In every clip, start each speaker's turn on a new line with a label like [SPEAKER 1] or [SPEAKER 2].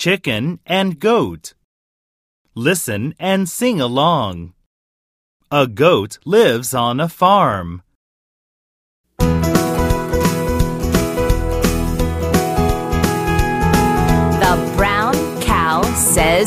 [SPEAKER 1] chicken, and goat. Listen and sing along. A goat lives on a farm.
[SPEAKER 2] The brown cow says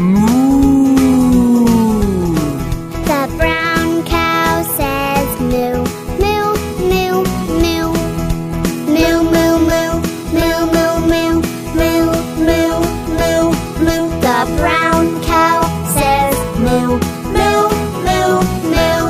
[SPEAKER 2] moo.
[SPEAKER 3] The brown cow says moo, moo, moo, moo. Moo, moo, moo, moo, moo, moo, moo, moo, moo, moo. The brown cow says moo, moo, moo, moo.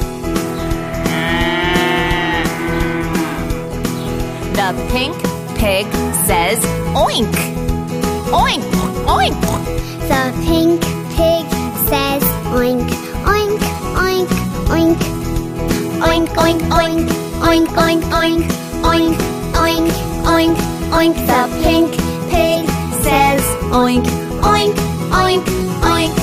[SPEAKER 2] The pink pig says oink. Oink, oink.
[SPEAKER 3] The pink pig says oink, oink, oink, oink. Oink, oink, oink, oink, oink, oink, oink, oink, oink, oink. The pink pig says oink, oink, oink, oink.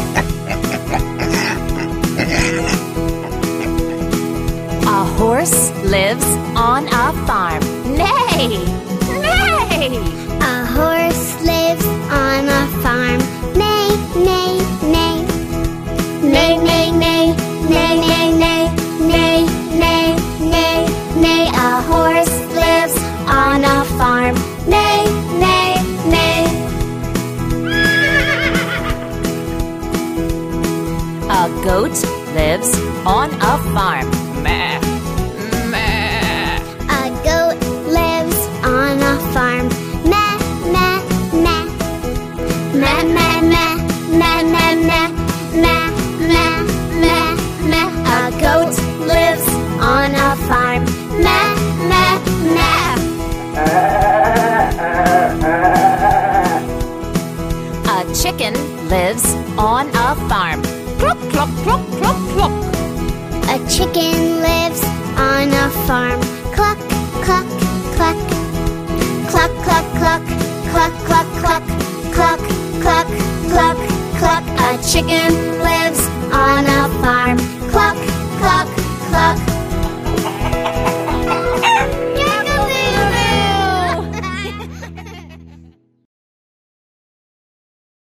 [SPEAKER 2] A horse lives on a farm. Neigh, neigh.
[SPEAKER 3] A horse lives on a farm. Neigh, neigh, neigh. Neigh, neigh, neigh, neigh, neigh, neigh, neigh, neigh, neigh, neigh. A horse lives on a farm. Neigh, neigh, neigh.
[SPEAKER 2] A goat lives on a farm. Meh, meh.
[SPEAKER 3] A goat lives on a farm. Meh, meh, meh. Meh, meh, meh, meh, meh, meh, meh, meh, meh, meh. A goat lives on a farm. Meh, meh, meh.
[SPEAKER 2] A chicken lives on a farm. Cluck, cluck, cluck, cluck, cluck.
[SPEAKER 3] A chicken lives on a farm. Cluck, cluck, cluck. Cluck, cluck, cluck, cluck, cluck, cluck, cluck, cluck, cluck, cluck. A chicken lives on a farm. Cluck,